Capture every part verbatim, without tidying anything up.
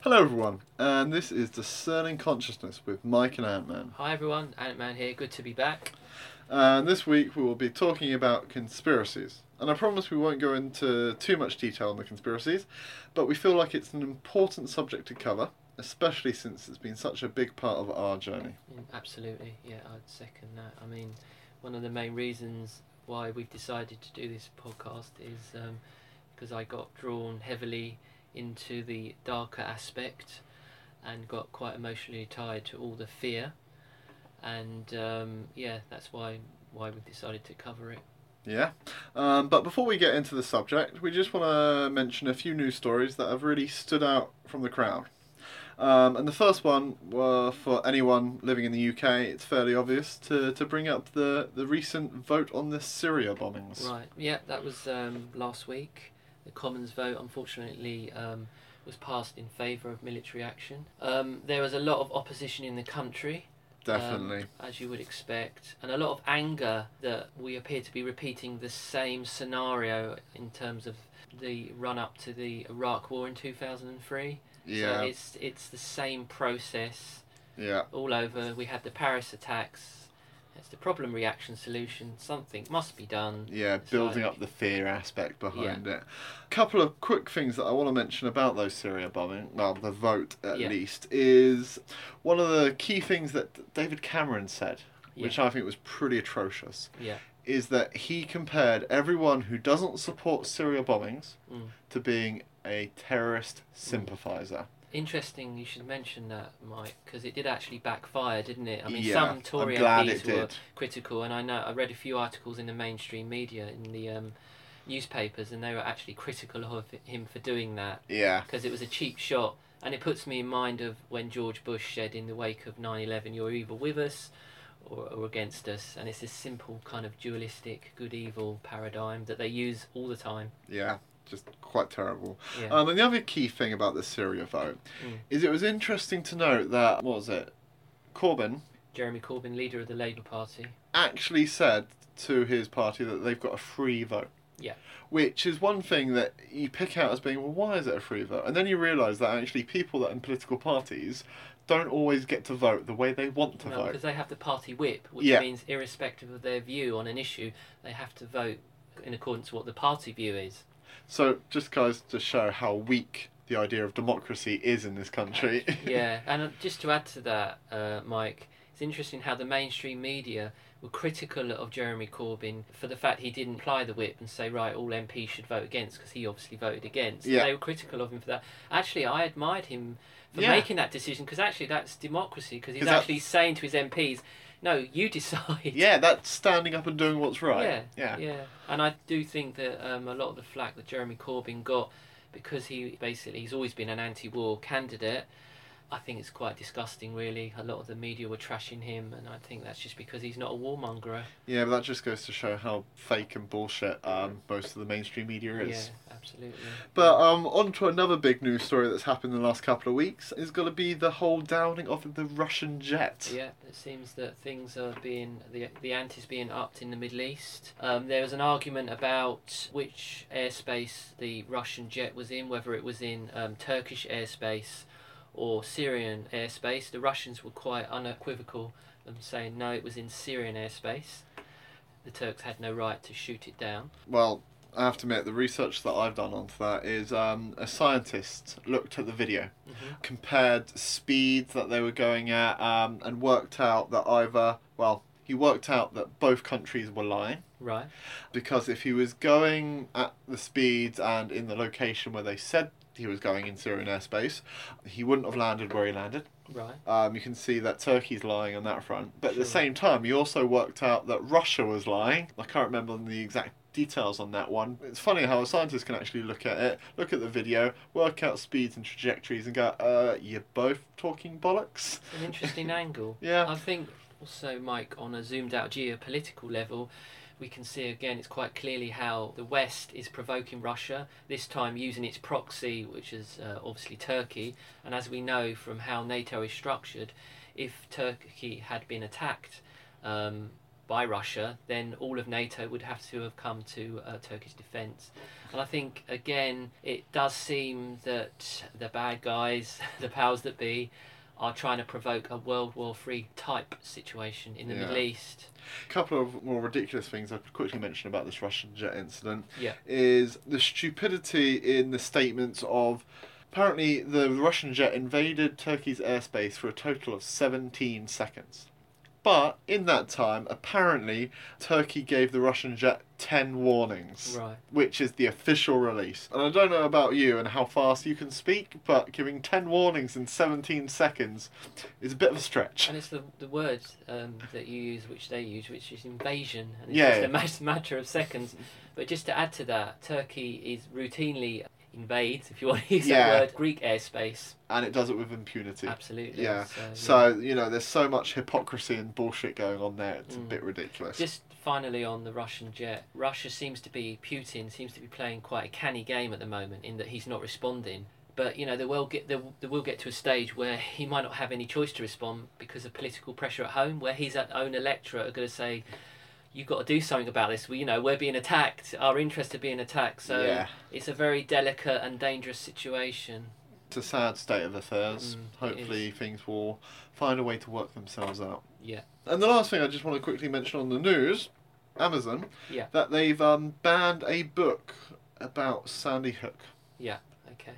Hello everyone, and this is Discerning Consciousness with Mike and Ant-Man. Hi everyone, Ant-Man here, good to be back. And this week we will be talking about conspiracies. And I promise we won't go into too much detail on the conspiracies, but we feel like it's an important subject to cover, especially since it's been such a big part of our journey. Mm, Absolutely, yeah, I'd second that. I mean, one of the main reasons why we've decided to do this podcast is um, because I got drawn heavily into the darker aspect and got quite emotionally tied to all the fear. And um, yeah, that's why why we've decided to cover it. Yeah. Um, but before we get into the subject, we just want to mention a few news stories that have really stood out from the crowd. Um, and the first one, uh, for anyone living in the U K, it's fairly obvious to, to bring up the, the recent vote on the Syria bombings. Right, yeah, that was um, last week. The Commons vote, unfortunately, um, was passed in favour of military action. Um, there was a lot of opposition in the country. Definitely. Um, as you would expect, and a lot of anger that we appear to be repeating the same scenario in terms of the run up to the Iraq War in two thousand three. Yeah. So it's it's the same process Yeah. all over. We had the Paris attacks. It's the problem, reaction, solution. Something must be done. Yeah, It's building like- up the fear aspect behind it. A couple of quick things that I want to mention about those Syria bombing, well, the vote at Yeah. least, is one of the key things that David Cameron said, which Yeah. I think was pretty atrocious, Yeah. is that he compared everyone who doesn't support Syria bombings Mm. to being a terrorist sympathiser. Interesting you should mention that, Mike, because it did actually backfire, didn't it? I mean, Yeah, some Tory I'm glad M it Ps were did. critical, and I know I read a few articles in the mainstream media, in the um, newspapers, and they were actually critical of him for doing that, Yeah. because it was a cheap shot. And it puts me in mind of when George Bush said in the wake of nine eleven, you're either with us or, or against us. And it's this simple kind of dualistic good-evil paradigm that they use all the time. Yeah. Just quite terrible. Yeah. Um, and the other key thing about the Syria vote Mm. is it was interesting to note that, what was it, Corbyn Jeremy Corbyn, leader of the Labour Party. actually said to his party that they've got a free vote. Yeah. Which is one thing that you pick out as being, well, why is it a free vote? And then you realise that actually people that are in political parties don't always get to vote the way they want to No, vote. because they have the party whip, which Yeah. means irrespective of their view on an issue, they have to vote in accordance to what the party view is. So just guys to show how weak the idea of democracy is in this country. Yeah, and uh, just to add to that, uh, Mike, it's interesting how the mainstream media were critical of Jeremy Corbyn for the fact he didn't apply the whip and say, right, all M Ps should vote against, because he obviously voted against. Yeah. They were critical of him for that. Actually, I admired him for Yeah. making that decision, because actually that's democracy, because he's 'Cause actually that's- saying to his M Ps, no, you decide. Yeah, that's standing up and doing what's right. Yeah, Yeah. yeah. And I do think that um, a lot of the flack that Jeremy Corbyn got, because he basically he's always been an anti-war candidate, I think it's quite disgusting, really. A lot of the media were trashing him, and I think that's just because he's not a warmonger. Yeah, but that just goes to show how fake and bullshit um, most of the mainstream media is. Yeah, absolutely. But um, on to another big news story that's happened in the last couple of weeks is going to be the whole downing of the Russian jet. Yeah, it seems that things are being, the the ante's being upped in the Middle East. Um, there was an argument about which airspace the Russian jet was in, whether it was in um, Turkish airspace or Syrian airspace. The Russians were quite unequivocal in saying no, it was in Syrian airspace. The Turks had no right to shoot it down. Well, I have to admit, the research that I've done onto that is um, a scientist looked at the video, Mm-hmm. compared speeds that they were going at, um, and worked out that either, well, he worked out that both countries were lying. Right. Because if he was going at the speeds and in the location where they said he was going in Syrian airspace, he wouldn't have landed where he landed. Right. Um, you can see that Turkey's lying on that front. But at the Sure. same time, he also worked out that Russia was lying. I can't remember the exact details on that one. It's funny how a scientist can actually look at it, look at the video, work out speeds and trajectories and go, uh, you're both talking bollocks? An interesting angle. Yeah. I think also, Mike, on a zoomed out geopolitical level, we can see again it's quite clearly how the West is provoking Russia, this time using its proxy, which is uh, obviously Turkey. And as we know from how NATO is structured, if Turkey had been attacked um, by Russia, then all of NATO would have to have come to uh, Turkish defence. And I think, again, it does seem that the bad guys, the powers that be, are trying to provoke a World War Three type situation in the Yeah. Middle East. A couple of more ridiculous things I could quickly mention about this Russian jet incident Yeah. is the stupidity in the statements of apparently the Russian jet invaded Turkey's airspace for a total of seventeen seconds. But in that time, apparently, Turkey gave the Russian jet ten warnings, Right. which is the official release. And I don't know about you and how fast you can speak, but giving ten warnings in seventeen seconds is a bit of a stretch. And it's the the word um, that you use, which they use, which is invasion, and it's Yeah. just a ma- matter of seconds. But just to add to that, Turkey is routinely invades, if you want to use Yeah. that word, Greek airspace. And it does it with impunity. Absolutely. Yeah. So, So, you know, there's so much hypocrisy and bullshit going on there, it's a Mm. bit ridiculous. Just finally on the Russian jet, Russia seems to be, Putin seems to be playing quite a canny game at the moment in that he's not responding. But, you know, they will get, they, they will get to a stage where he might not have any choice to respond because of political pressure at home, where his own electorate are going to say, you've got to do something about this. We, you know, we're being attacked. Our interests are being attacked. So Yeah. it's a very delicate and dangerous situation. It's a sad state of affairs. Mm, it Hopefully things will find a way to work themselves out. Yeah. And the last thing I just want to quickly mention on the news, Amazon, Yeah. that they've um, banned a book about Sandy Hook. Yeah. Okay.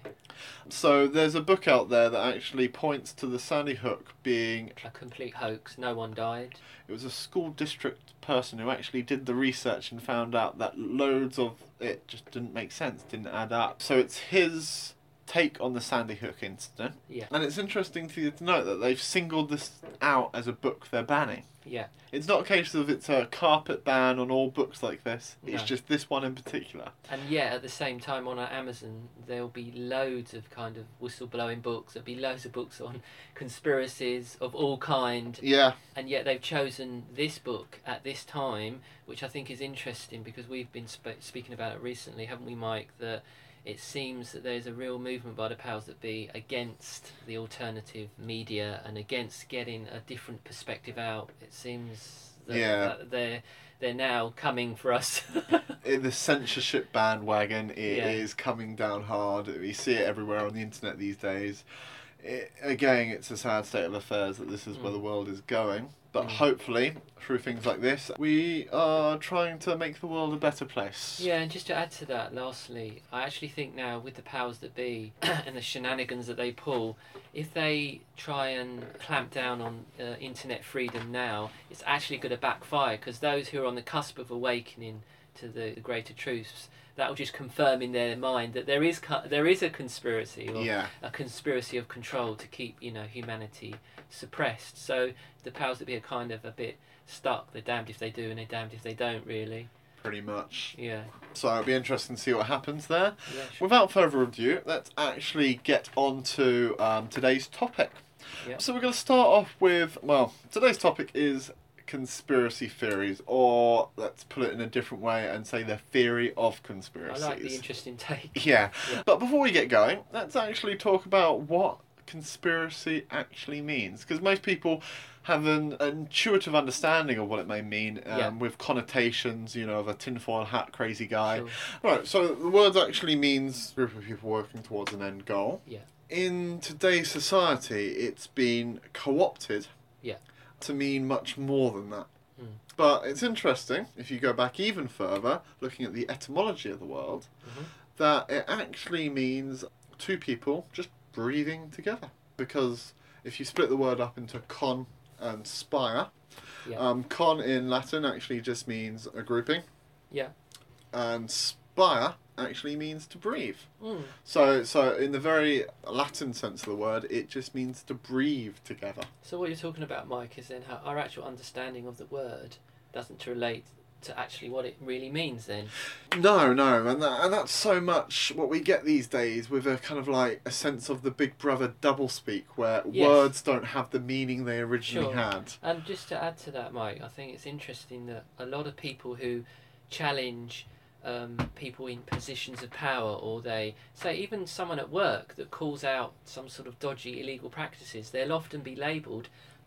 So there's a book out there that actually points to the Sandy Hook being, A complete hoax. No one died. it was a school district person who actually did the research and found out that loads of it just didn't make sense, didn't add up. So it's his take on the Sandy Hook incident. Yeah. And it's interesting to, to note that they've singled this out as a book they're banning. Yeah. It's not a case of it's a carpet ban on all books like this. It's No. just this one in particular. And yet, at the same time, on our Amazon, there'll be loads of kind of whistleblowing books. There'll be loads of books on conspiracies of all kind. Yeah. And yet, they've chosen this book at this time, which I think is interesting because we've been sp- speaking about it recently, haven't we, Mike? That it seems that there's a real movement by the powers that be against the alternative media and against getting a different perspective out. It seems that, Yeah. that they're they're now coming for us. In the censorship bandwagon, it Yeah. is coming down hard. We see it everywhere on the internet these days. It, again, it's a sad state of affairs that this is where Mm. the world is going. But Mm. hopefully, through things like this, we are trying to make the world a better place. Yeah, and just to add to that, lastly, I actually think now with the powers that be and the shenanigans that they pull, if they try and clamp down on uh, internet freedom now, it's actually going to backfire because those who are on the cusp of awakening to the, the greater truths, that will just confirm in their mind that there is co- there is a conspiracy or Yeah. a conspiracy of control to keep, you know, humanity suppressed. So the powers that be are kind of a bit stuck. They're damned if they do and they're damned if they don't, really. Pretty much. Yeah. So it'll be interesting to see what happens there. Yeah, sure. Without further ado, let's actually get on to um, today's topic. Yeah. So we're going to start off with, well, today's topic is conspiracy theories, or let's put it in a different way and say the theory of I conspiracies. like the interesting take. Yeah. Yeah. But before we get going, let's actually talk about what conspiracy actually means. Because most people have an intuitive understanding of what it may mean, um, Yeah. with connotations, you know, of a tinfoil hat crazy guy. Sure. Right, so the word actually means a group of people working towards an end goal. Yeah. In today's society, it's been co-opted Yeah. to mean much more than that. Mm. But it's interesting, if you go back even further, looking at the etymology of the word, Mhm. that it actually means two people just breathing together. Because if you split the word up into con and spire, Yeah. um, con in Latin actually just means a grouping, Yeah. and spire actually means to breathe. Mm. So, so in the very Latin sense of the word, it just means to breathe together. So what you're talking about, Mike, is then how our actual understanding of the word doesn't relate to actually what it really means then. No, no, and that, and that's so much what we get these days with a kind of like a sense of the Big Brother doublespeak, where Yes. words don't have the meaning they originally Sure. had. And just to add to that, Mike, I think it's interesting that a lot of people who challenge um, people in positions of power, or they say even someone at work that calls out some sort of dodgy illegal practices, they'll often be labelled,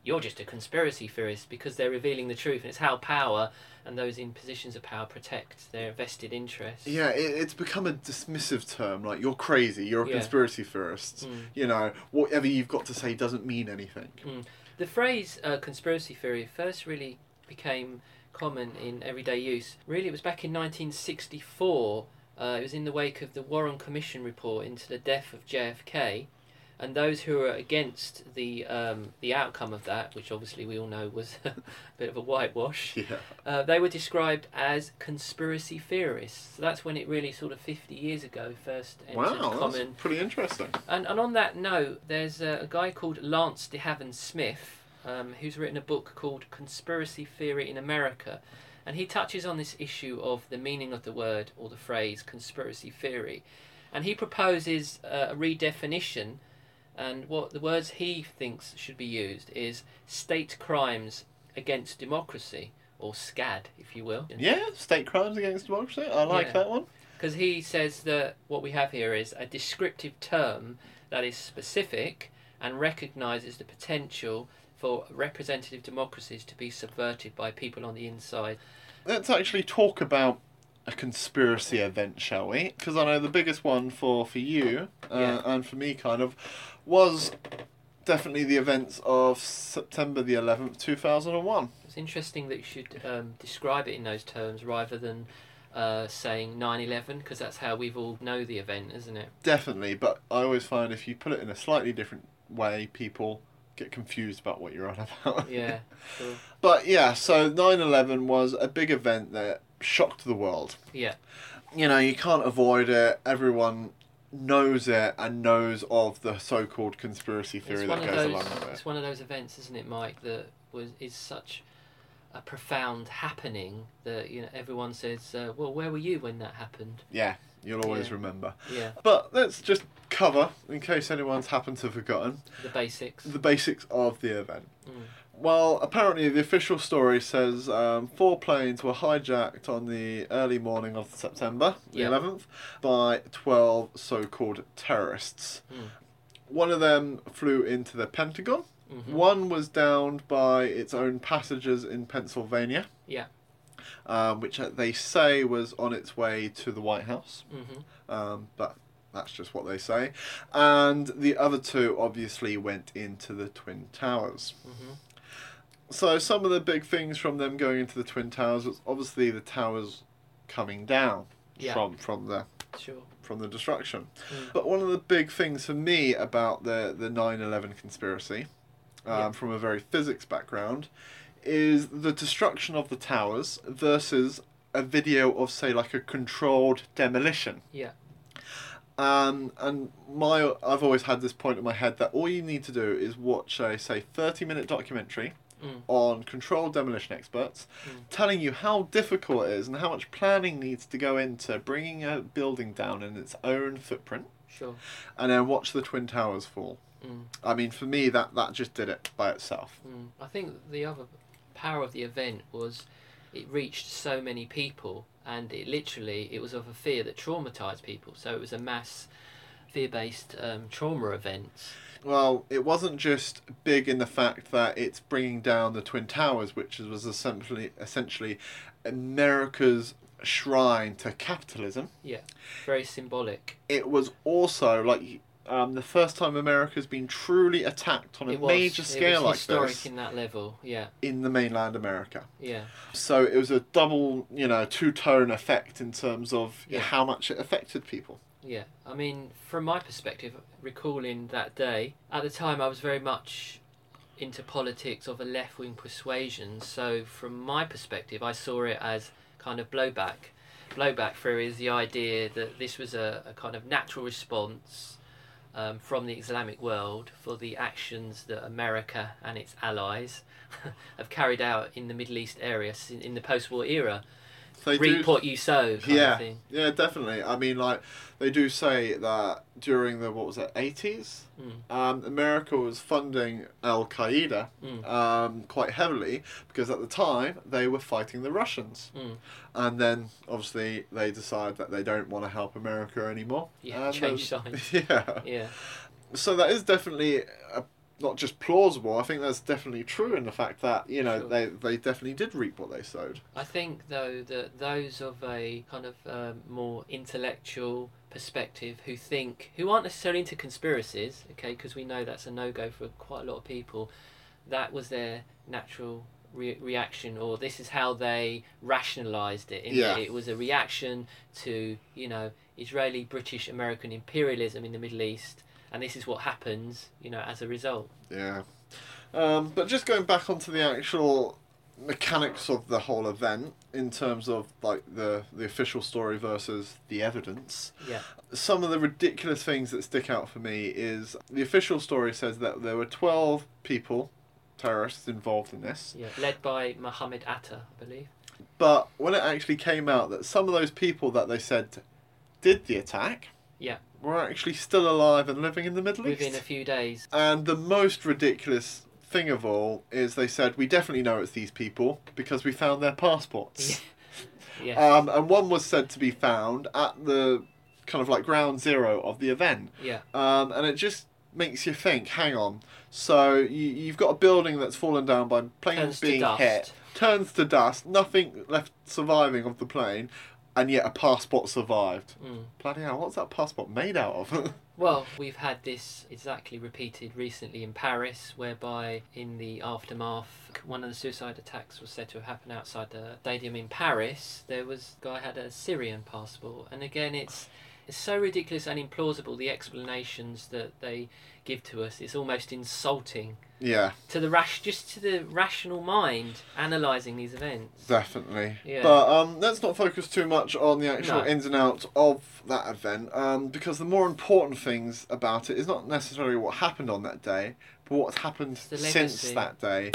you're just a conspiracy theorist, because they're revealing the truth, and it's how power and those in positions of power protect their vested interests. Yeah, it, it's become a dismissive term, like, you're crazy, you're a Yeah. conspiracy theorist. Mm. You know, whatever you've got to say doesn't mean anything. Mm. The phrase uh, conspiracy theory first really became common in everyday use. Really, it was back in nineteen sixty-four. Uh, it was in the wake of the Warren Commission report into the death of J F K, and those who were against the um, the outcome of that, which obviously we all know was a bit of a whitewash, Yeah. uh, they were described as conspiracy theorists. So that's when it really sort of fifty years ago first entered Wow, common. that's pretty interesting. And, and on that note, there's a, a guy called Lance DeHaven Smith, um, who's written a book called Conspiracy Theory in America. And he touches on this issue of the meaning of the word or the phrase conspiracy theory. And he proposes uh, a redefinition. And what the words he thinks should be used is state crimes against democracy, or SCAD, if you will. Yeah, state crimes against democracy. I like Yeah. that one. Because he says that what we have here is a descriptive term that is specific and recognises the potential for representative democracies to be subverted by people on the inside. Let's actually talk about a conspiracy event, shall we? Because I know the biggest one for, for you, uh, Yeah. and for me kind of, was definitely the events of September the eleventh, two thousand one. It's interesting that you should um, describe it in those terms rather than uh, saying nine eleven, because that's how we've all know the event, isn't it? Definitely, but I always find if you put it in a slightly different way, people get confused about what you're on about. Yeah, sure. But yeah, so nine eleven was a big event that shocked the world. Yeah. You know, you can't avoid it. Everyone knows it and knows of the so-called conspiracy theory It's that one, of goes those, along with it. it's one of those events, isn't it, Mike, that was is such a profound happening that, you know, everyone says, uh, well, where were you when that happened? Yeah, you'll always Yeah. remember. Yeah, But let's just cover, in case anyone's happened to have forgotten, the basics. the basics of the event. Mm. Well, apparently the official story says um, four planes were hijacked on the early morning of September the Yeah. eleventh by twelve so-called terrorists. Mm. One of them flew into the Pentagon. Mhm. One was downed by its own passengers in Pennsylvania. Yeah. Um, which they say was on its way to the White House. Mhm. Um, but that's just what they say. And the other two obviously went into the Twin Towers. Mhm. So some of the big things from them going into the Twin Towers was obviously the towers coming down Yeah. from from the Sure. from the destruction. Mm. But one of the big things for me about the the nine eleven conspiracy, um, Yeah. from a very physics background, is the destruction of the towers versus a video of, say, like a controlled demolition. Yeah. Um, and my I've always had this point in my head that all you need to do is watch a, say, thirty minute documentary Mm. on controlled demolition experts, Mm. telling you how difficult it is and how much planning needs to go into bringing a building down in its own footprint, Sure. and then watch the Twin Towers fall. Mm. I mean, for me, that, that just did it by itself. Mm. I think the other power of the event was it reached so many people, and it literally it was of a fear that traumatized people. So it was a mass fear-based um, trauma event. Well, it wasn't just big in the fact that it's bringing down the Twin Towers, which was essentially essentially America's shrine to capitalism. Yeah, very symbolic. It was also like um, the first time America's been truly attacked on a It was major scale it was like historic this in that level. Yeah, in the mainland America. yeah, So it was a double, you know, two-tone effect in terms of Yeah. how much it affected people. yeah. I mean, from my perspective, recalling that day, at the time I was very much into politics of a left-wing persuasion. So from my perspective, I saw it as kind of blowback. Blowback theory is the idea that this was a, a kind of natural response um, from the Islamic world for the actions that America and its allies have carried out in the Middle East area in, in the post-war era. They Reap do- what you sow kind yeah, of thing. yeah, definitely. I mean, like, they do say that during the, what was it, eighties, Mm. um, America was funding Al Qaeda Mm. um, quite heavily because at the time they were fighting the Russians. Mm. And then, obviously, they decide that they don't want to help America anymore. Yeah, and change there's- sides. Yeah. Yeah. So that is definitely a not just plausible. I think that's definitely true in the fact that you know Sure. they they definitely did reap what they sowed. I think, though, that those of a kind of um, more intellectual perspective who think, who aren't necessarily into conspiracies, okay, because we know that's a no go for quite a lot of people, that was their natural re- reaction, or this is how they rationalised it. In Yeah. that it was a reaction to, you know, Israeli, British, American imperialism in the Middle East, and this is what happens, you know, as a result. Yeah. Um, but just going back onto the actual mechanics of the whole event in terms of like the the official story versus the evidence. Yeah. Some of the ridiculous things that stick out for me is the official story says that there were twelve people, terrorists, involved in this. Yeah. Led by Mohammed Atta, I believe. But when it actually came out that some of those people that they said did the attack, Yeah. were actually still alive and living in the Middle East. Within a few days. And the most ridiculous thing of all is they said, we definitely know it's these people because we found their passports. Yes. Um, and one was said to be found at the kind of like ground zero of the event. Yeah. Um, and it just makes you think, hang on. So you, you've got a building that's fallen down by planes Turns to being dust. hit, turns to dust, nothing left surviving of the plane, and yet a passport survived. Mm. Bloody hell, what's that passport made out of? Well, we've had this exactly repeated recently in Paris, whereby in the aftermath, one of the suicide attacks was said to have happened outside the stadium in Paris. There was a guy had a Syrian passport, and again, it's it's so ridiculous and implausible. The explanations that they give to us, it's almost insulting Yeah, to the rash, just to the rational mind analysing these events. definitely. Yeah. But um, let's not focus too much on the actual No. ins and outs of that event, um, because the more important things about it is not necessarily what happened on that day, but what's happened the since legacy. that day.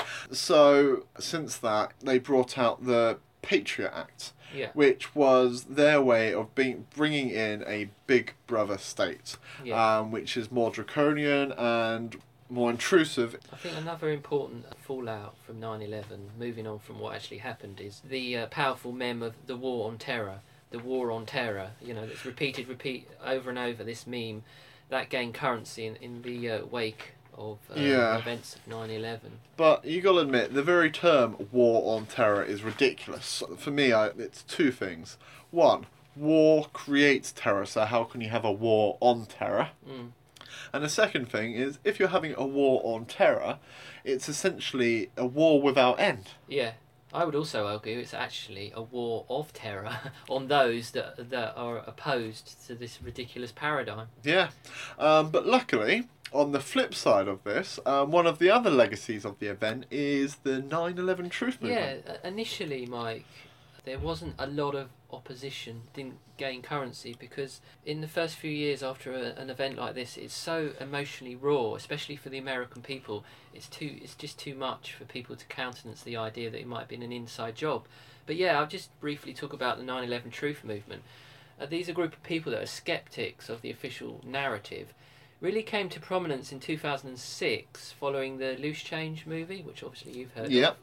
So, since that, they brought out the Patriot Act, Yeah. which was their way of being bringing in a big brother state, Yeah. um, which is more draconian and more intrusive. I think another important fallout from nine eleven, moving on from what actually happened, is the uh, powerful meme of the war on terror. The war on terror, you know, that's repeated, repeat over and over. This meme that gained currency in, in the uh, wake of uh, Yeah. events of nine eleven. But you got to admit, the very term "war on terror" is ridiculous. For me, I, it's two things. One, war creates terror, so how can you have a war on terror? Mm. And the second thing is, if you're having a war on terror, it's essentially a war without end. Yeah. I would also argue it's actually a war of terror on those that that are opposed to this ridiculous paradigm. Yeah. Um, but luckily, on the flip side of this, um, one of the other legacies of the event is the nine eleven Truth Yeah, Movement. uh, initially, Mike, there wasn't a lot of opposition, didn't gain currency, because in the first few years after a, an event like this, it's so emotionally raw, especially for the American people. It's too, it's just too much for people to countenance the idea that it might have been an inside job. But yeah, I'll just briefly talk about the nine eleven Truth Movement. Uh, these are a group of people that are skeptics of the official narrative. Really came to prominence in two thousand six following the Loose Change movie, which obviously you've heard of. Yep.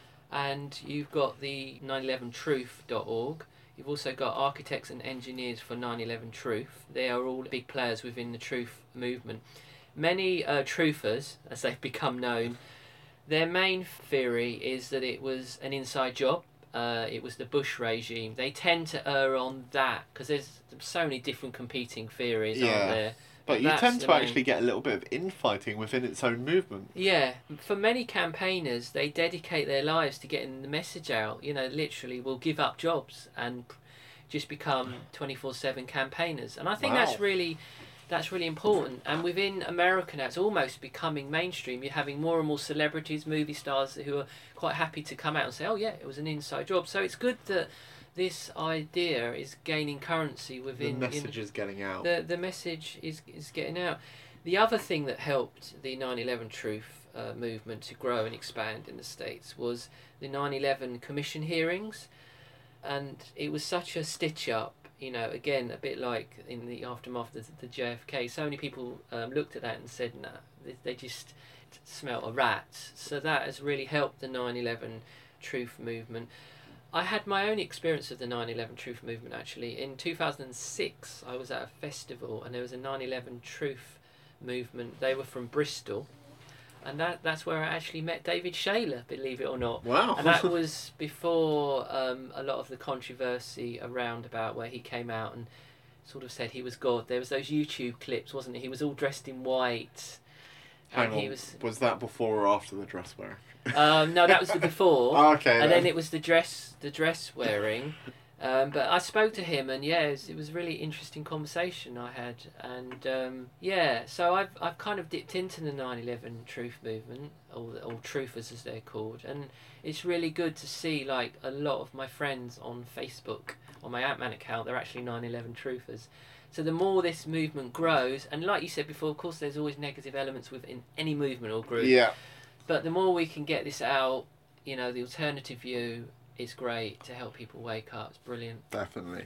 And you've got the nine eleven truth dot org. You've also got Architects and Engineers for nine eleven Truth. They are all big players within the truth movement. Many uh, truthers, as they've become known, their main theory is that it was an inside job. Uh, it was the Bush regime. They tend to err on that because there's so many different competing theories, Yeah. aren't there? But you that's tend the to main- actually get a little bit of infighting within its own movement. Yeah, for many campaigners, they dedicate their lives to getting the message out. You know, literally, will give up jobs and just become twenty-four seven campaigners. And I think Wow. that's really, that's really important. And within America now, it's almost becoming mainstream. You're having more and more celebrities, movie stars who are quite happy to come out and say, "Oh yeah, it was an inside job." So it's good that this idea is gaining currency The within message in, is getting out. the the message is is getting out. The other thing that helped the nine eleven Truth uh, movement to grow and expand in the States was the nine eleven Commission hearings, and it was such a stitch up. You know, again, a bit like in the aftermath of the, the J F K. So many people um, looked at that and said, "Nah, they, they just smelt a rat." So that has really helped the nine eleven Truth movement. I had my own experience of the nine eleven Truth movement actually. In two thousand six, I was at a festival and there was a nine eleven Truth movement. They were from Bristol. and that that's where I actually met David Shayler, believe it or not. Wow. And that was before um, a lot of the controversy around about where he came out and sort of said he was God. There was those YouTube clips, wasn't it? He was all dressed in white. Hang and on. he was. Was that before or after the dress wearing? Um, no, that was the before. Oh, okay. And then. then it was the dress, the dress wearing. Um, but I spoke to him, and yeah, it was, it was a really interesting conversation I had, and um, yeah, so I've I've kind of dipped into the nine eleven truth movement, or or truthers as they're called, and it's really good to see like a lot of my friends on Facebook, on my Ant-Man account, they're actually nine eleven truthers. So the more this movement grows, and like you said before, of course, there's always negative elements within any movement or group. Yeah. But the more we can get this out, you know, the alternative view is great to help people wake up. It's brilliant. Definitely.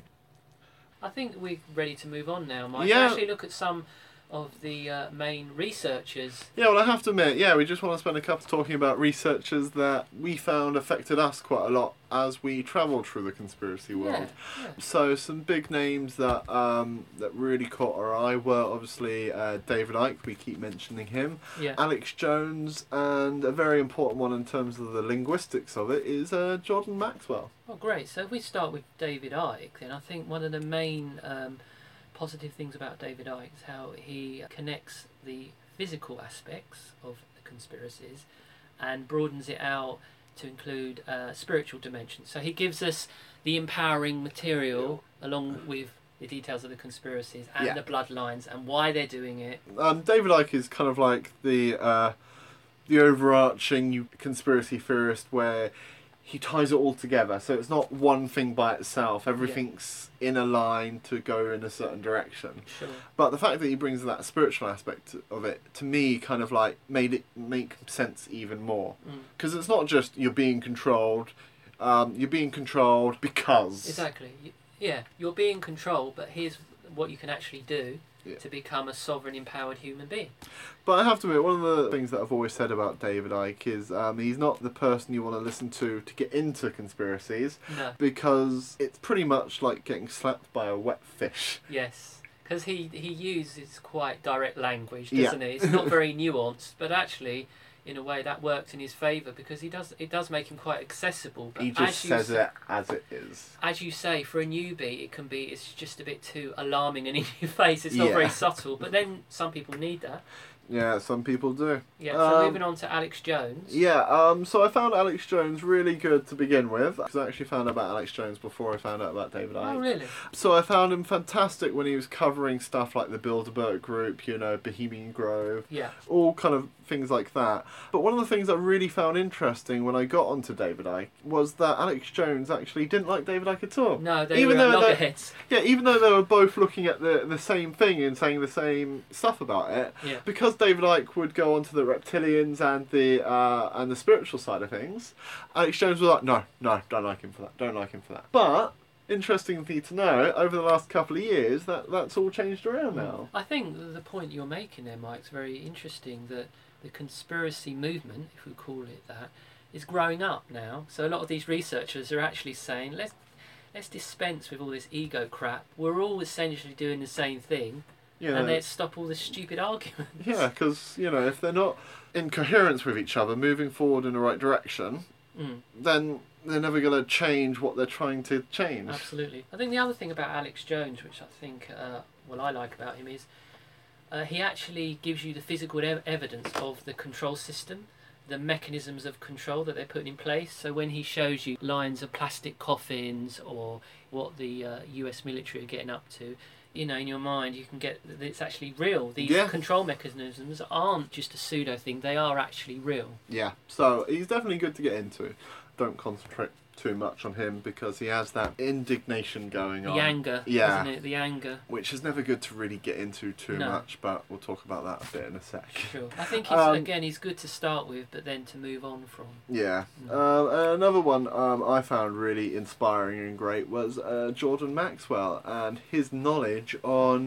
I think we're ready to move on now, Mike. Yeah. Actually, look at some of the uh, main researchers. Yeah, well, I have to admit, yeah, we just want to spend a couple talking about researchers that we found affected us quite a lot as we travelled through the conspiracy world. Yeah, yeah. So some big names that um, that really caught our eye were obviously uh, David Icke, we keep mentioning him, Yeah. Alex Jones, and a very important one in terms of the linguistics of it is uh, Jordan Maxwell. Oh, great. So if we start with David Icke, then I think one of the main um, positive things about David Icke is how he connects the physical aspects of the conspiracies and broadens it out to include uh, spiritual dimensions. So he gives us the empowering material along with the details of the conspiracies and Yeah. the bloodlines and why they're doing it. Um, David Icke is kind of like the uh, the overarching conspiracy theorist where he ties it all together. So it's not one thing by itself. Everything's in a line to go in a certain direction. Sure. But the fact that he brings that spiritual aspect of it, to me, kind of like made it make sense even more. Mm. Because it's not just you're being controlled. Um, you're being controlled because... Exactly. Y- Yeah, you're being controlled, but here's what you can actually do Yeah. to become a sovereign, empowered human being. But I have to admit, one of the things that I've always said about David Icke is um, he's not the person you want to listen to to get into conspiracies, No. because it's pretty much like getting slapped by a wet fish. Yes. Because he, he uses quite direct language, Yeah. doesn't he? It's not very nuanced, but actually, in a way, that worked in his favour because he does it does make him quite accessible. But He just as you says say, it as it is. As you say, for a newbie, it can be it's just a bit too alarming and in your face. It's not Yeah. very subtle. But then some people need that. Yeah, some people do. Yeah. So Um, moving on to Alex Jones. Yeah, um, so I found Alex Jones really good to begin with, because I actually found out about Alex Jones before I found out about David Icke. Oh really? So I found him fantastic when he was covering stuff like the Bilderberg Group, you know, Bohemian Grove, Yeah. all kind of things like that. But one of the things I really found interesting when I got onto David Icke was that Alex Jones actually didn't like David Icke at all. No, they Even were though they- loggerheads. Yeah, even though they were both looking at the the same thing and saying the same stuff about it, Yeah. because David Icke would go on to the reptilians and the uh, and the spiritual side of things, Alex Jones was like, no, no, don't like him for that, don't like him for that. But interestingly to know, over the last couple of years, that that's all changed around now. I think the point you're making there, Mike, is very interesting. That the conspiracy movement, if we call it that, is growing up now. So a lot of these researchers are actually saying, let's let's dispense with all this ego crap. We're all essentially doing the same thing, Yeah, and let's stop all the stupid arguments. yeah, because you know, if they're not in coherence with each other, moving forward in the right direction, Mm, then they're never going to change what they're trying to change. absolutely. I think the other thing about Alex Jones, which I think, uh, what I like about him is, uh, he actually gives you the physical ev- evidence of the control system, the mechanisms of control that they're putting in place. So when he shows you lines of plastic coffins or what the uh, U S military are getting up to, you know, in your mind you can get that it's actually real. These Yeah. control mechanisms aren't just a pseudo thing, they are actually real. Yeah, so he's definitely good to get into. Don't concentrate too much on him because he has that indignation going The on. anger, Yeah. isn't it? The anger. Which is never good to really get into too No. much, but we'll talk about that a bit in a sec. Sure. I think, it's, Um, again, he's good to start with, but then to move on from. Yeah. Mm. Um, another one um, I found really inspiring and great was uh, Jordan Maxwell and his knowledge on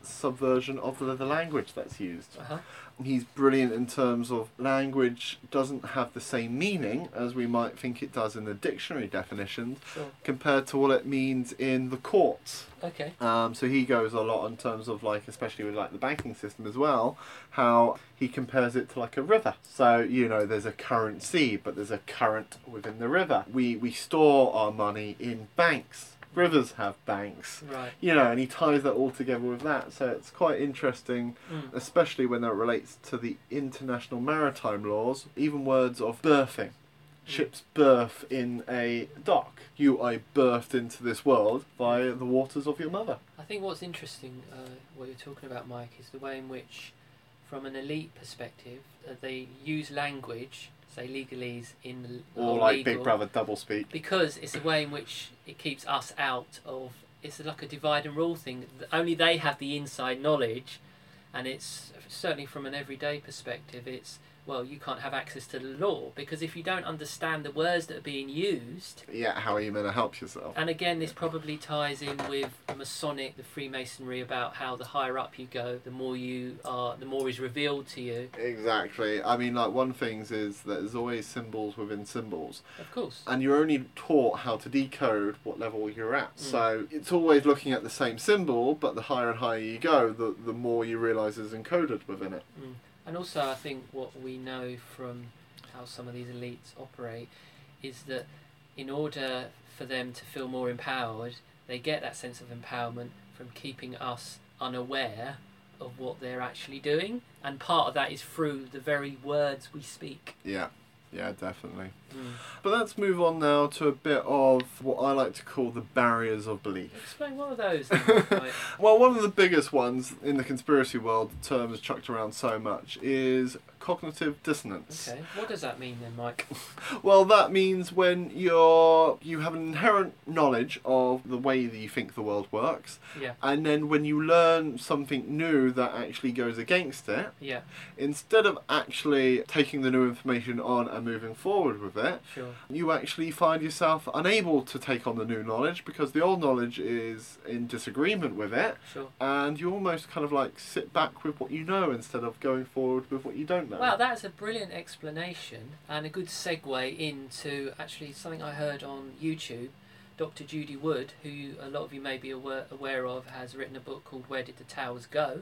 subversion of the, the language that's used. Uh-huh. He's brilliant in terms of language doesn't have the same meaning as we might think it does in the dictionary definitions, Sure. compared to what it means in the courts. Okay. Um, so he goes a lot in terms of, like, especially with like the banking system as well, how he compares it to like a river. So, you know, there's a currency, but there's a current within the river. We we store our money in banks. Rivers have banks. Right. You know, and he ties that all together with that. So it's quite interesting, Mm. especially when it relates to the international maritime laws. Even words of birthing. Ships birth in a dock. You are birthed into this world via the waters of your mother. I think what's interesting, uh, what you're talking about, Mike, is the way in which, from an elite perspective, uh, they use language, say legalese, in the Or or like legal, Big Brother doublespeak. because it's a way in which it keeps us out of. It's like a divide and rule thing. Only they have the inside knowledge, and it's certainly from an everyday perspective. It's well, you can't have access to the law because if you don't understand the words that are being used. Yeah, how are you meant to help yourself? And again, this probably ties in with the Masonic, the Freemasonry, about how the higher up you go, the more you are, the more is revealed to you. Exactly. I mean, like, one thing is that there's always symbols within symbols. Of course. And you're only taught how to decode what level you're at. Mm. So it's always looking at the same symbol, but the higher and higher you go, the, the more you realise is encoded within it. Mm. And also, I think what we know from how some of these elites operate is that in order for them to feel more empowered, they get that sense of empowerment from keeping us unaware of what they're actually doing. And part of that is through the very words we speak. Yeah. Yeah, definitely. Mm. But let's move on now to a bit of what I like to call the barriers of belief. Explain what are those? Then, right? Well, one of the biggest ones in the conspiracy world, the term is chucked around so much, is cognitive dissonance. Okay, what does that mean then, Mike? Well, that means when you're you have an inherent knowledge of the way that you think the world works, Yeah, and then when you learn something new that actually goes against it, yeah, instead of actually taking the new information on and moving forward with it, sure. you actually find yourself unable to take on the new knowledge because the old knowledge is in disagreement with it, Sure. and you almost kind of like sit back with what you know instead of going forward with what you don't know. Wow, that's a brilliant explanation and a good segue into actually something I heard on YouTube. Doctor Judy Wood, who a lot of you may be aware, aware of, has written a book called Where Did the Towers Go?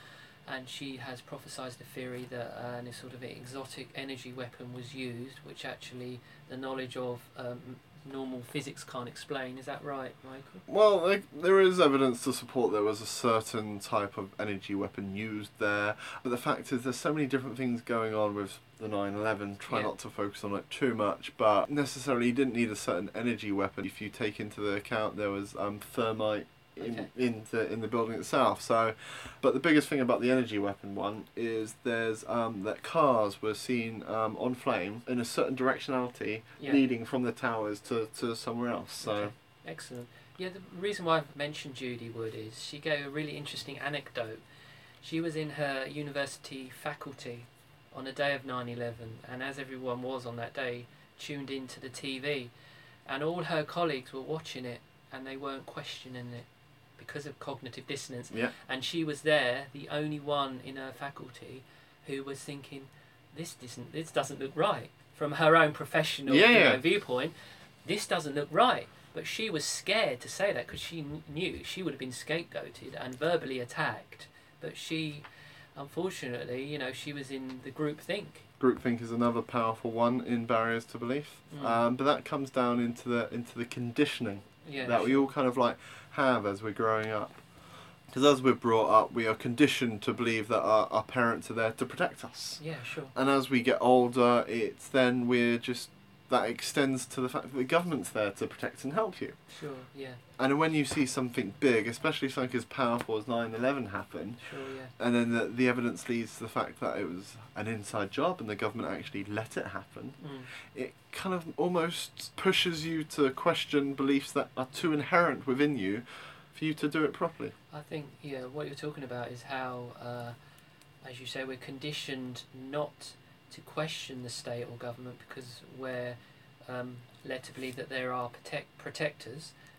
And she has prophesied the theory that uh, a sort of exotic energy weapon was used, which actually the knowledge of um, normal physics can't explain. Is that right, Michael? Well, like, there is evidence to support there was a certain type of energy weapon used there, but the fact is there's so many different things going on with the nine eleven. Try Yeah. not to focus on it too much, but necessarily you didn't need a certain energy weapon if you take into the account there was um, thermite in Okay. in the in the building itself. So, but the biggest thing about the energy weapon one is there's um, that cars were seen um, on flame in a certain directionality, Yeah. leading from the towers to, to somewhere else. So. Okay. Excellent. Yeah, the reason why I've mentioned Judy Wood is she gave a really interesting anecdote. She was in her university faculty on the day of nine eleven, and as everyone was on that day, tuned into the T V, and all her colleagues were watching it, and they weren't questioning it because of cognitive dissonance. Yeah. And she was there, the only one in her faculty, who was thinking, this doesn't, this doesn't look right. From her own professional Yeah, you yeah. know, viewpoint, this doesn't look right. But she was scared to say that because she kn- knew she would have been scapegoated and verbally attacked. But she, unfortunately, you know, she was in the group think. Groupthink is another powerful one in barriers to belief, Mm. um, but that comes down into the into the conditioning Yeah, that we sure. all kind of like have as we're growing up. Because as we're brought up, we are conditioned to believe that our, our parents are there to protect us, Yeah, sure. and as we get older, it's then we're just that extends to the fact that the government's there to protect and help you. Sure, yeah, And when you see something big, especially something as powerful as nine eleven happen, sure, yeah. and then the, the evidence leads to the fact that it was an inside job and the government actually let it happen, Mm. it kind of almost pushes you to question beliefs that are too inherent within you for you to do it properly. I think, yeah, what you're talking about is how, uh, as you say, we're conditioned not to question the state or government because we're um, led to believe that there are protect- protectors,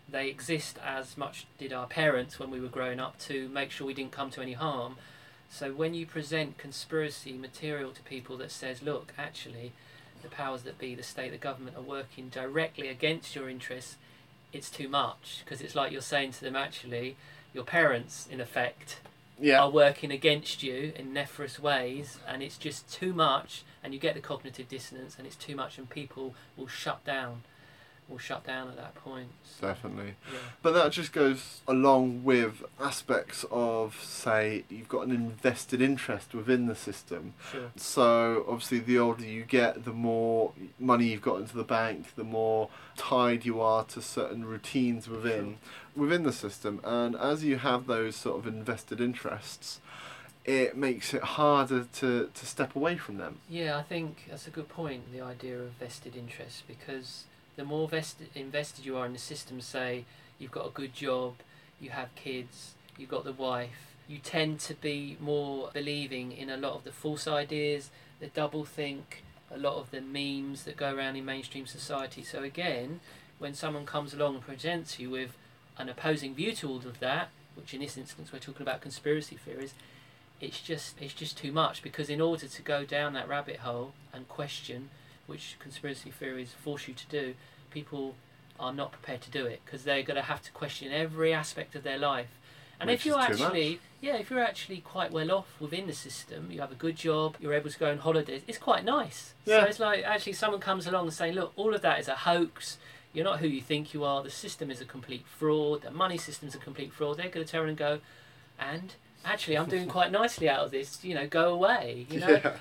they exist as much did our parents when we were growing up to make sure we didn't come to any harm. So when you present conspiracy material to people that says, look, actually, the powers that be, the state, the government, are working directly against your interests, it's too much. Because it's like you're saying to them, actually, your parents, in effect, Yeah. are working against you in nefarious ways, and it's just too much, and you get the cognitive dissonance, and it's too much, and people will shut down. Will shut down at that point. So, Definitely. yeah. But that just goes along with aspects of, say, you've got an invested interest within the system. Sure. So obviously the older you get, the more money you've got into the bank, the more tied you are to certain routines within within the system. And as you have those sort of invested interests, it makes it harder to, to step away from them. Yeah, I think that's a good point, the idea of vested interest, because the more vested, invested you are in the system, say you've got a good job, you have kids, you've got the wife, you tend to be more believing in a lot of the false ideas, the double think, a lot of the memes that go around in mainstream society. So again, when someone comes along and presents you with an opposing view to all of that, which in this instance we're talking about conspiracy theories, it's just it's just too much, because in order to go down that rabbit hole and question, which conspiracy theories force you to do, people are not prepared to do it, because they're going to have to question every aspect of their life. And Which if you're is too actually, much. yeah, if you're actually quite well off within the system, you have a good job, you're able to go on holidays, it's quite nice. Yeah. So it's like actually someone comes along and saying, look, all of that is a hoax. You're not who you think you are. The system is a complete fraud. The money system's a complete fraud. They're going to turn around and go, and actually, I'm doing quite nicely out of this. You know, go away. You know. Yeah.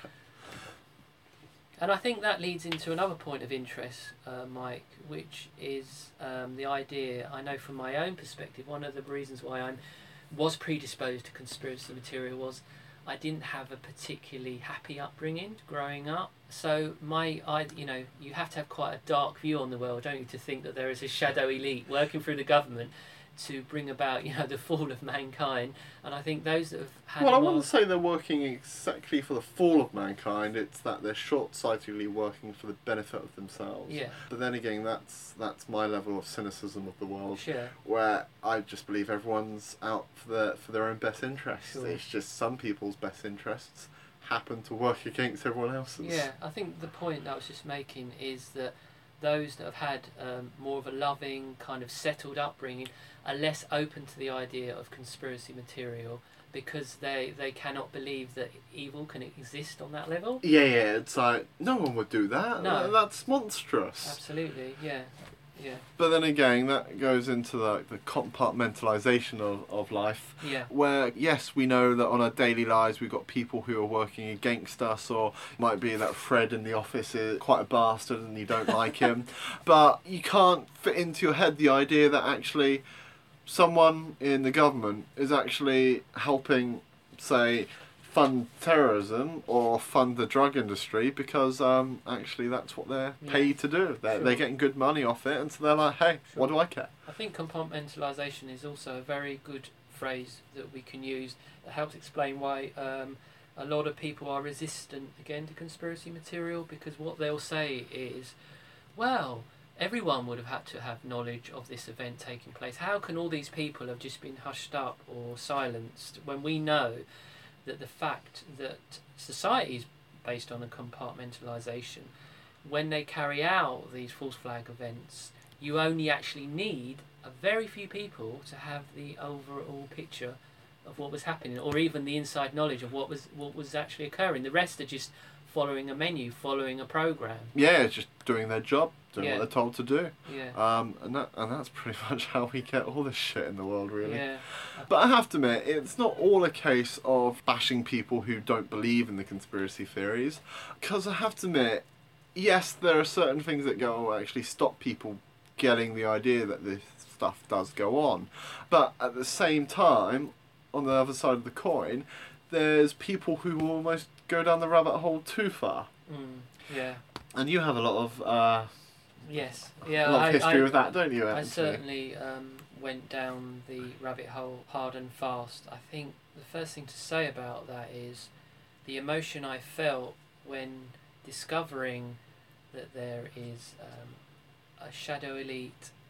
And I think that leads into another point of interest, uh, Mike, which is um, the idea, I know from my own perspective, one of the reasons why I was predisposed to conspiracy material was I didn't have a particularly happy upbringing growing up. So my, I, you know, you have to have quite a dark view on the world, don't you, to think that there is a shadow elite working through the government to bring about, you know, the fall of mankind. And I think those that have had Well, I more- wouldn't say they're working exactly for the fall of mankind. It's that they're short-sightedly working for the benefit of themselves. Yeah. But then again, that's that's my level of cynicism of the world, Sure. where I just believe everyone's out for their for their own best interests. Sure. It's just some people's best interests happen to work against everyone else's. Yeah, I think the point that I was just making is that those that have had um, more of a loving, kind of settled upbringing are less open to the idea of conspiracy material, because they, they cannot believe that evil can exist on that level. Yeah, yeah. It's like no one would do that. No. That's monstrous. Absolutely, yeah, yeah, But then again, that goes into the, the compartmentalisation of, of life. yeah, Where, yes, we know that on our daily lives we've got people who are working against us, or it might be that Fred in the office is quite a bastard and you don't like him. But you can't fit into your head the idea that actually someone in the government is actually helping, say, fund terrorism or fund the drug industry, because um, actually that's what they're Yeah. paid to do. They're, Sure. they're getting good money off it, and so they're like, hey, Sure. what do I care? I think compartmentalisation is also a very good phrase that we can use that helps explain why um, a lot of people are resistant again to conspiracy material, because what they'll say is, well, everyone would have had to have knowledge of this event taking place. How can all these people have just been hushed up or silenced when we know that the fact that society is based on a compartmentalisation, when they carry out these false flag events, you only actually need a very few people to have the overall picture of what was happening, or even the inside knowledge of what was what was actually occurring. The rest are just following a menu, following a program. Yeah, it's just doing their job, doing Yeah. what they're told to do. Yeah. Um, and that and that's pretty much how we get all this shit in the world, really. Yeah. But I have to admit, it's not all a case of bashing people who don't believe in the conspiracy theories. Because I have to admit, yes, there are certain things that go actually stop people getting the idea that this stuff does go on. But at the same time, on the other side of the coin, there's people who will almost go down the rabbit hole too far. Mm, yeah. And you have a lot of uh, Yes. Yeah. a lot I, of history I, with that, don't you? I Anthony? certainly um, went down the rabbit hole hard and fast. I think the first thing to say about that is the emotion I felt when discovering that there is um, a shadow elite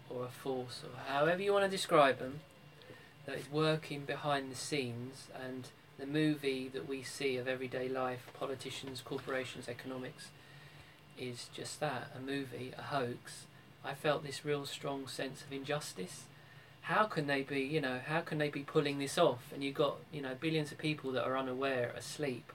or a force, or however you want to describe them, that is working behind the scenes, and the movie that we see of everyday life, politicians, corporations, economics, is just that, a movie, a hoax. I felt this real strong sense of injustice. How can they be, you know, how can they be pulling this off? And you've got, you know, billions of people that are unaware, asleep.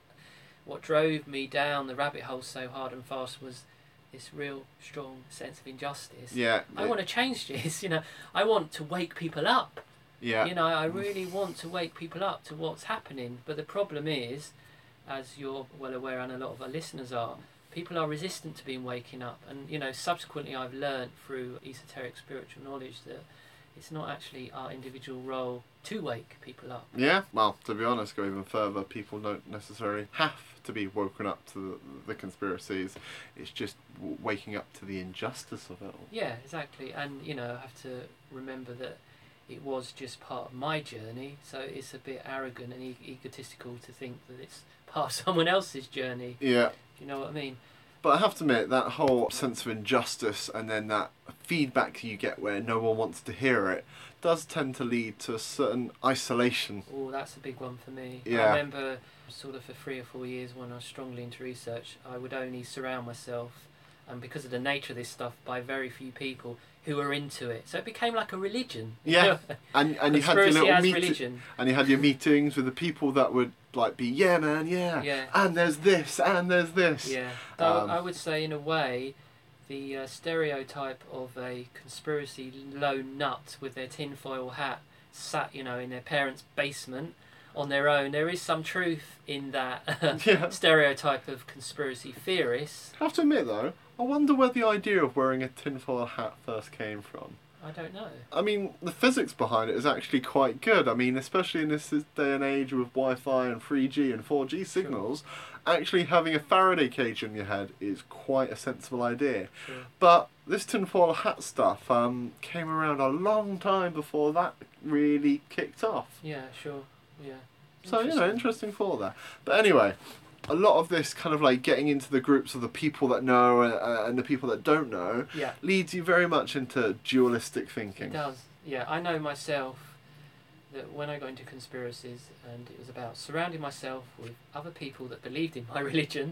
What drove me down the rabbit hole so hard and fast was this real strong sense of injustice. Yeah. I want to change this, you know. I want to wake people up. Yeah. You know, I really want to wake people up to what's happening. But the problem is, as you're well aware and a lot of our listeners are, people are resistant to being waking up. And, you know, subsequently I've learned through esoteric spiritual knowledge that it's not actually our individual role to wake people up. Yeah, well, to be honest, go even further, people don't necessarily have to be woken up to the, the conspiracies. It's just w- waking up to the injustice of it all. Yeah, exactly. And, you know, I have to remember that it was just part of my journey, so it's a bit arrogant and e- egotistical to think that it's part of someone else's journey. Yeah. Do you know what I mean? But I have to admit, that whole sense of injustice and then that feedback you get where no one wants to hear it does tend to lead to a certain isolation. Oh, that's a big one for me. Yeah. I remember sort of for three or four years when I was strongly into research, I would only surround myself, and because of the nature of this stuff, by very few people who were into it. So it became like a religion. Yeah. and and you had your Conspiracy little as meet- religion. and you had your meetings with the people that would like be, yeah man, yeah, Yeah. and there's this, and there's this. Yeah. So Um, I would say, in a way, the uh, stereotype of a conspiracy lone nut with their tinfoil hat sat, you know, in their parents' basement on their own. There is some truth in that Yeah. stereotype of conspiracy theorists. I have to admit though, I wonder where the idea of wearing a tinfoil hat first came from. I don't know. I mean, the physics behind it is actually quite good. I mean, especially in this day and age with Wi-Fi and three G and four G signals, actually having a Faraday cage on your head is quite a sensible idea. Sure. But this tinfoil hat stuff um, came around a long time before that really kicked off. Yeah, sure. Yeah. So, you know, interesting thought there. But anyway, a lot of this kind of like getting into the groups of the people that know uh, and the people that don't know Yeah. leads you very much into dualistic thinking. It does. Yeah, I know myself that when I got into conspiracies, and it was about surrounding myself with other people that believed in my religion,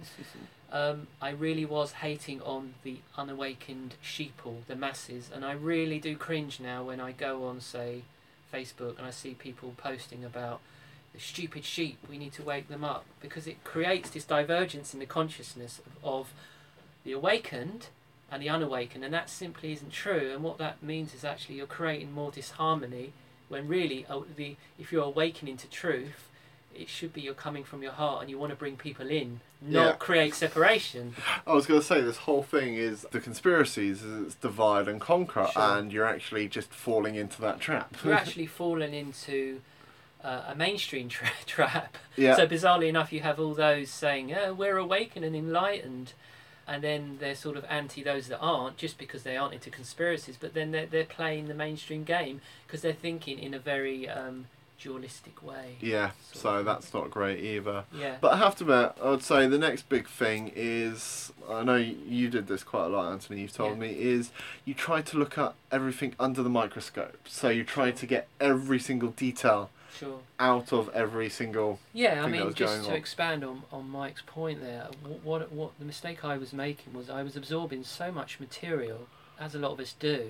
um, I really was hating on the unawakened sheeple, the masses, and I really do cringe now when I go on, say, Facebook and I see people posting about the stupid sheep, we need to wake them up, because it creates this divergence in the consciousness of, of the awakened and the unawakened, and that simply isn't true. And what that means is actually you're creating more disharmony, when really uh, the if you're awakening to truth, it should be you're coming from your heart and you want to bring people in, not Yeah. create separation. I was going to say, this whole thing is the conspiracies is it's divide and conquer, Sure. and you're actually just falling into that trap. You're actually falling into uh, a mainstream tra- trap. Yeah. So bizarrely enough, you have all those saying, oh, we're awakened and enlightened, and then they're sort of anti those that aren't, just because they aren't into conspiracies, but then they're, they're playing the mainstream game because they're thinking in a very um, dualistic way. Yeah, sort so of. that's not great either. Yeah. But I have to admit, I would say the next big thing is, I know you did this quite a lot, Anthony, you've told Yeah. me, is you try to look at everything under the microscope. So you try to get every single detail Sure. out of every single... Yeah, I thing that mean, was just going to on. expand on, on Mike's point there, what, what what the mistake I was making was I was absorbing so much material, as a lot of us do.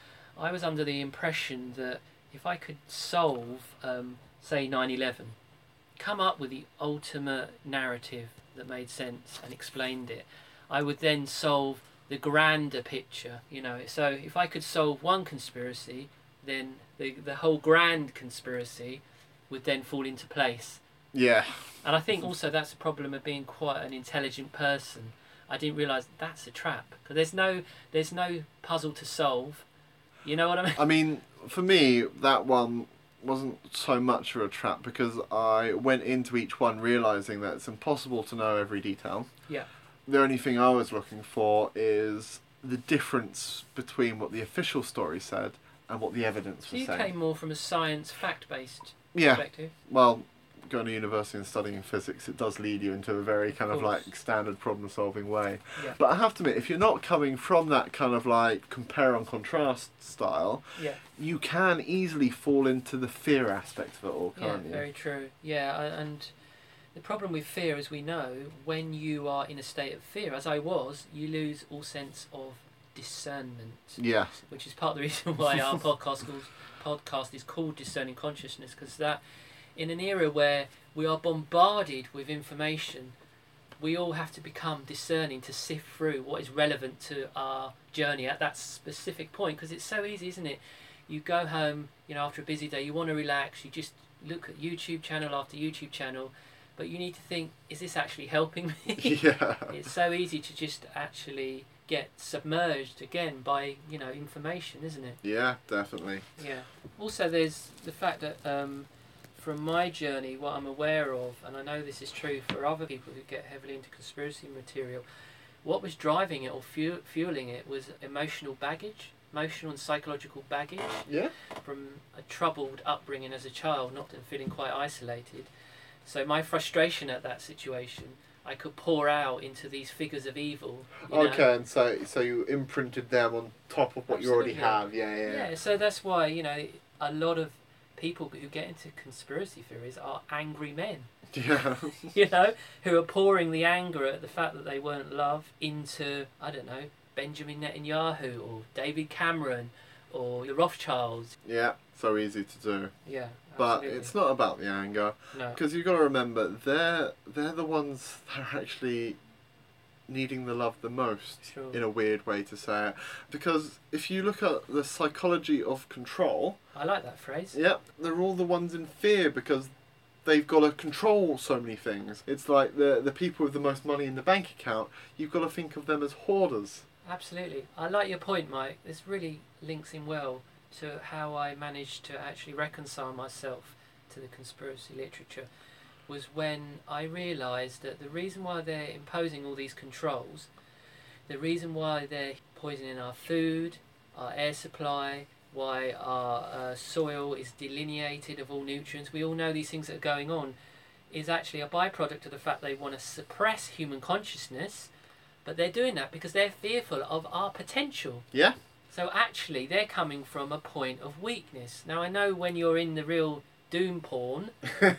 I was under the impression that if I could solve, um, say, nine eleven, come up with the ultimate narrative that made sense and explained it, I would then solve the grander picture, you know. So if I could solve one conspiracy, then the the whole grand conspiracy would then fall into place. Yeah. And I think also that's a problem of being quite an intelligent person. I didn't realise that's a trap, because there's no there's no puzzle to solve. You know what I mean? I mean, for me, that one wasn't so much of a trap because I went into each one realising that it's impossible to know every detail. Yeah. The only thing I was looking for is the difference between what the official story said and what the evidence So was you saying. came more from a science, fact-based Yeah. perspective. Well, going to university and studying physics, it does lead you into a very kind of, Of like course. standard problem solving way. Yeah. But I have to admit, if you're not coming from that kind of like compare and contrast style, Yeah. you can easily fall into the fear aspect of it all, Yeah, can't you? very true. Yeah, a- and the problem with fear, as we know, when you are in a state of fear, as I was, you lose all sense of discernment, Yeah. which is part of the reason why our podcast calls, podcast is called Discerning Consciousness, because that, in an era where we are bombarded with information, we all have to become discerning to sift through what is relevant to our journey at that specific point, because it's so easy, isn't it? You go home, you know, after a busy day, you want to relax, you just look at YouTube channel after YouTube channel, but you need to think, is this actually helping me? Yeah. It's so easy to just actually get submerged again by, you know, information, isn't it? Yeah, definitely. Yeah. Also, there's the fact that um, from my journey, what I'm aware of, and I know this is true for other people who get heavily into conspiracy material, what was driving it or fu- fueling it was emotional baggage, emotional and psychological baggage Yeah. from a troubled upbringing as a child, not feeling quite isolated. So my frustration at that situation, I could pour out into these figures of evil. You know? Okay, and so so you imprinted them on top of what you already Absolutely. have. Yeah, yeah. Yeah, so that's why, you know, a lot of people who get into conspiracy theories are angry men, Yeah. you know, who are pouring the anger at the fact that they weren't loved into, I don't know, Benjamin Netanyahu or David Cameron or the Rothschilds. Yeah. So easy to do. Yeah, But absolutely. it's not about the anger, No. because you've got to remember they're they're the ones that are actually needing the love the most, Sure. in a weird way to say it. Because if you look at the psychology of control, I like that phrase. yeah, they're all the ones in fear because they've got to control so many things. It's like the the people with the most money in the bank account. You've got to think of them as hoarders. Absolutely. I like your point, Mike. This really links in well to how I managed to actually reconcile myself to the conspiracy literature, was when I realised that the reason why they're imposing all these controls, the reason why they're poisoning our food, our air supply, why our uh, soil is delineated of all nutrients, we all know these things that are going on, is actually a byproduct of the fact they want to suppress human consciousness, but they're doing that because they're fearful of our potential. Yeah. So actually, they're coming from a point of weakness. Now, I know when you're in the real doom porn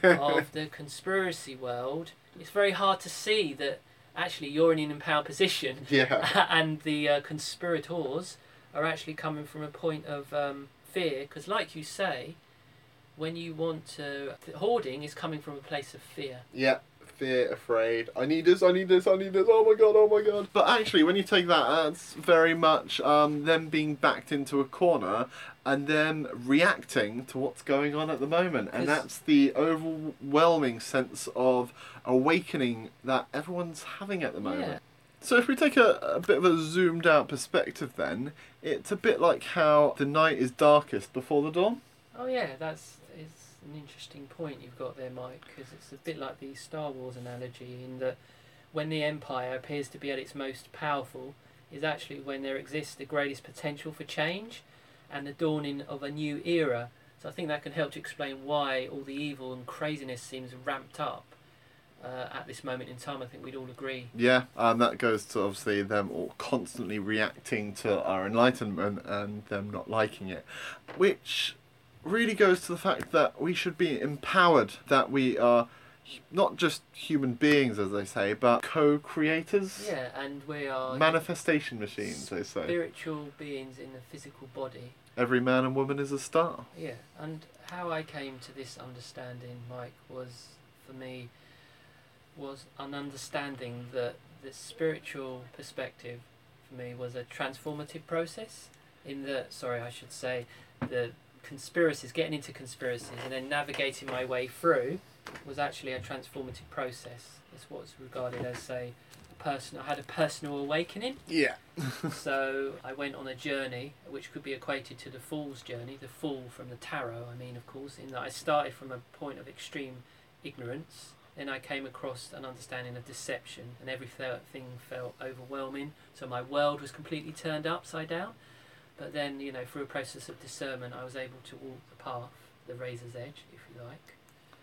of the conspiracy world, it's very hard to see that actually you're in an empowered position Yeah. and the uh, conspirators are actually coming from a point of um, fear. Because like you say, when you want to... Hoarding is coming from a place of fear. Yeah. Fear, afraid. I need this. I need this. I need this. Oh my god. Oh my god. But actually, when you take that, that's very much um, them being backed into a corner and them reacting to what's going on at the moment, and 'Cause- that's the overwhelming sense of awakening that everyone's having at the moment. Yeah. So if we take a, a bit of a zoomed out perspective, then it's a bit like how the night is darkest before the dawn. Oh yeah, that's it's an interesting point you've got there, Mike, because it's a bit like the Star Wars analogy in that when the Empire appears to be at its most powerful is actually when there exists the greatest potential for change and the dawning of a new era. So I think that can help to explain why all the evil and craziness seems ramped up uh, at this moment in time. I think we'd all agree. Yeah, and that goes to obviously them all constantly reacting to our enlightenment and them not liking it, which really goes to the fact that we should be empowered, that we are not just human beings, as they say, but co-creators, Yeah, and we are manifestation machines, they say. spiritual beings in a physical body. Every man and woman is a star. Yeah, and how I came to this understanding, Mike, was for me was an understanding that the spiritual perspective for me was a transformative process. In the sorry, I should say, the conspiracies, getting into conspiracies, and then navigating my way through was actually a transformative process. It's what's regarded as, say, a personal. I had a personal awakening. Yeah. So I went on a journey which could be equated to the Fool's journey, the Fool from the Tarot, I mean, of course, in that I started from a point of extreme ignorance, then I came across an understanding of deception, and everything felt overwhelming, so my world was completely turned upside down. But then, you know, through a process of discernment, I was able to walk the path, the razor's edge, if you like.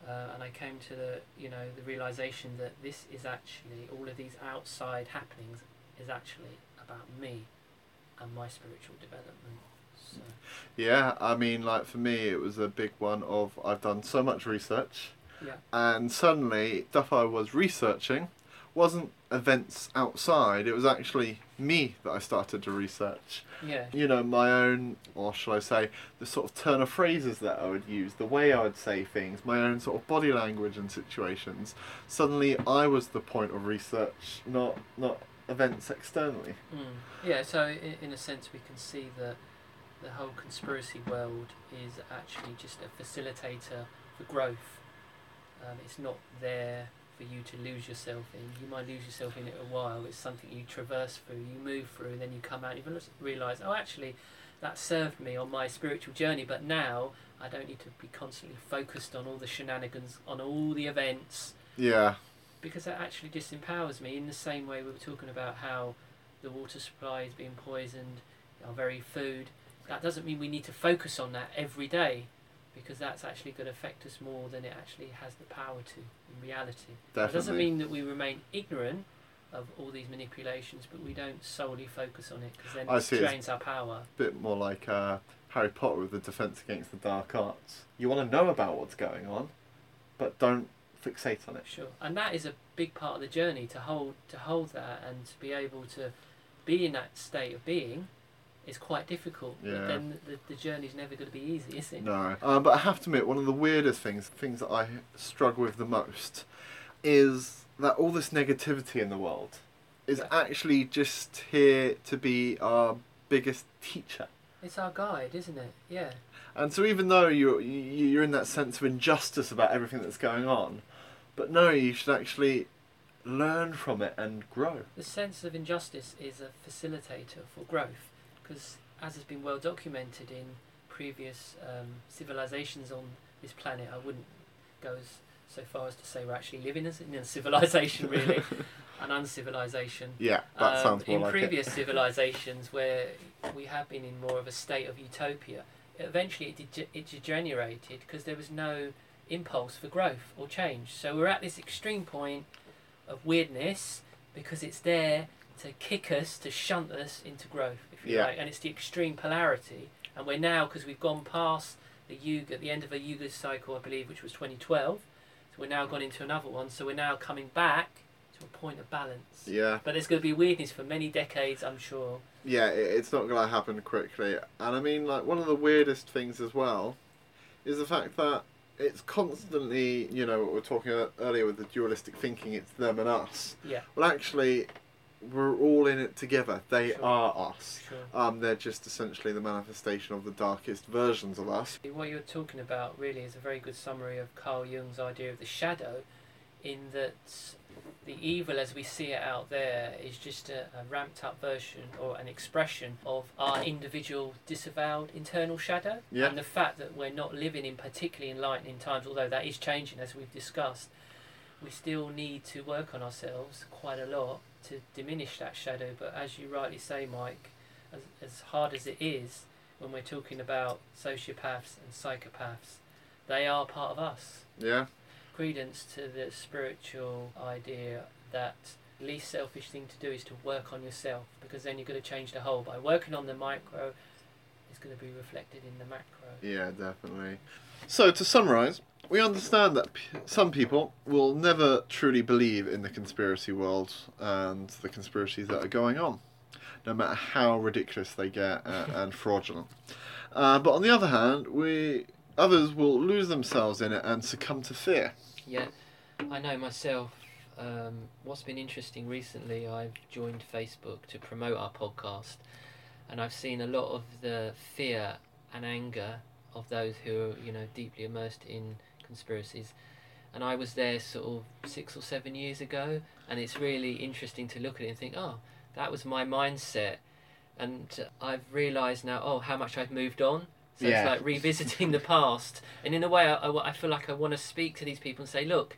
uh, and I came to the you know the realization that this is actually all of these outside happenings is actually about me and my spiritual development. So. Yeah, I mean, like for me, it was a big one of I've done so much research, Yeah. and suddenly stuff I was researching wasn't events outside. It was actually me that I started to research. Yeah. You know, my own, or shall I say, the sort of turn of phrases that I would use, the way I would say things, my own sort of body language and situations. Suddenly, I was the point of research, not not events externally. Mm. Yeah. So in, in a sense, we can see that the whole conspiracy world is actually just a facilitator for growth. Um, it's not there for you to lose yourself in. You might lose yourself in it a while. It's something you traverse through, you move through, and then you come out and you realise, oh, actually, that served me on my spiritual journey, but now I don't need to be constantly focused on all the shenanigans, on all the events. Yeah. Because that actually disempowers me in the same way we were talking about how the water supply is being poisoned, our very food. That doesn't mean we need to focus on that every day, because that's actually going to affect us more than it actually has the power to in reality. Definitely. It doesn't mean that we remain ignorant of all these manipulations, but we don't solely focus on it, because then I it see drains our power. A bit more like uh, Harry Potter with the Defense Against the Dark Arts. You want to know about what's going on, but don't fixate on it. Sure, and that is a big part of the journey, to hold to hold that and to be able to be in that state of being. Is quite difficult, Yeah. but then the, the journey's never going to be easy, is it? No. Um, but I have to admit, one of the weirdest things, things that I struggle with the most, is that all this negativity in the world is Yeah. actually just here to be our biggest teacher. It's our guide, isn't it? Yeah. And so even though you're, you- you're in that sense of injustice about everything that's going on, but no, you should actually learn from it and grow. The sense of injustice is a facilitator for growth, because as has been well documented in previous um, civilizations on this planet, I wouldn't go as so far as to say we're actually living as in a civilization, really, an uncivilization. Yeah, that Um, sounds more in like previous it. civilizations where we have been in more of a state of utopia, eventually it, dege- it degenerated because there was no impulse for growth or change. So we're at this extreme point of weirdness because it's there to kick us, to shunt us into growth, if you Yeah. like. And it's the extreme polarity. And we're now, because we've gone past the Yuga, at the end of a Yuga cycle, I believe, which was twenty twelve. So we're now gone into another one. So we're now coming back to a point of balance. Yeah. But there's going to be weirdness for many decades, I'm sure. Yeah, it, it's not going to happen quickly. And I mean, like, one of the weirdest things as well is the fact that it's constantly, you know, what we were talking about earlier with the dualistic thinking, it's them and us. Yeah. Well, actually, we're all in it together. They Sure. are us. Sure. Um, they're just essentially the manifestation of the darkest versions of us. What you're talking about really is a very good summary of Carl Jung's idea of the shadow, in that the evil as we see it out there is just a, a ramped up version or an expression of our individual disavowed internal shadow. Yeah. And the fact that we're not living in particularly enlightening times, although that is changing as we've discussed, we still need to work on ourselves quite a lot to diminish that shadow. But as you rightly say, Mike, as, as hard as it is when we're talking about sociopaths and psychopaths, they are part of us. Yeah. Credence to the spiritual idea that the least selfish thing to do is to work on yourself, because then you're going to change the whole. By working on the micro, it's going to be reflected in the macro. Yeah, definitely. So, to summarise, we understand that p- some people will never truly believe in the conspiracy world and the conspiracies that are going on, no matter how ridiculous they get uh, and fraudulent. Uh, but on the other hand, we others will lose themselves in it and succumb to fear. Yeah, I know myself. Um, what's been interesting recently, I've joined Facebook to promote our podcast, and I've seen a lot of the fear and anger of those who are, you know, deeply immersed in conspiracies. And I was there sort of six or seven years ago, and it's really interesting to look at it and think, oh, that was my mindset. And I've realised now, oh, how much I've moved on. So Yeah. it's like revisiting the past. And in a way, I, I, I feel like I want to speak to these people and say, look,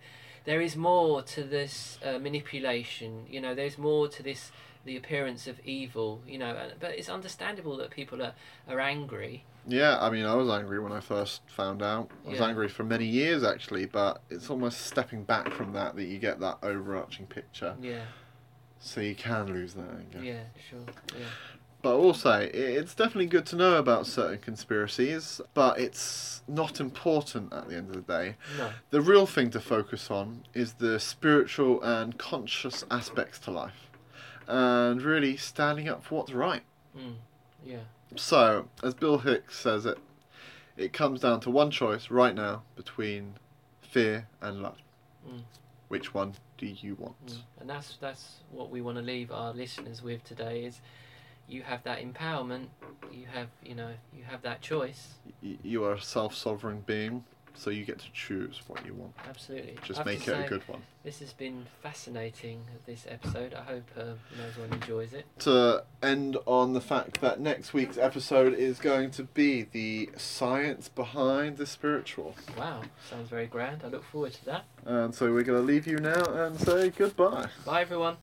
there is more to this uh, manipulation. You know, there's more to this, the appearance of evil. You know, and, but it's understandable that people are, are angry. Yeah, I mean, I was angry when I first found out. I was Yeah. angry for many years, actually, but it's almost stepping back from that that you get that overarching picture. Yeah, So you can lose that anger. yeah, sure, yeah. But I will say, i- it's definitely good to know about certain conspiracies, but it's not important at the end of the day. No, The real thing to focus on is the spiritual and conscious aspects to life, and really standing up for what's right. mm, yeah, So, as Bill Hicks says it, it comes down to one choice right now between fear and love. mm, Which one do you want? mm. And that's that's what we want to leave our listeners with today. Is you have that empowerment. You have you know you have that choice. Y- You are a self-sovereign being, so you get to choose what you want. Absolutely. I Just have make to it a say, good one. This has been fascinating, this episode. I hope uh, you know, everyone enjoys it. To end on the fact that next week's episode is going to be the science behind the spiritual. Wow, sounds very grand. I look forward to that. And so we're going to leave you now and say goodbye. Bye, everyone.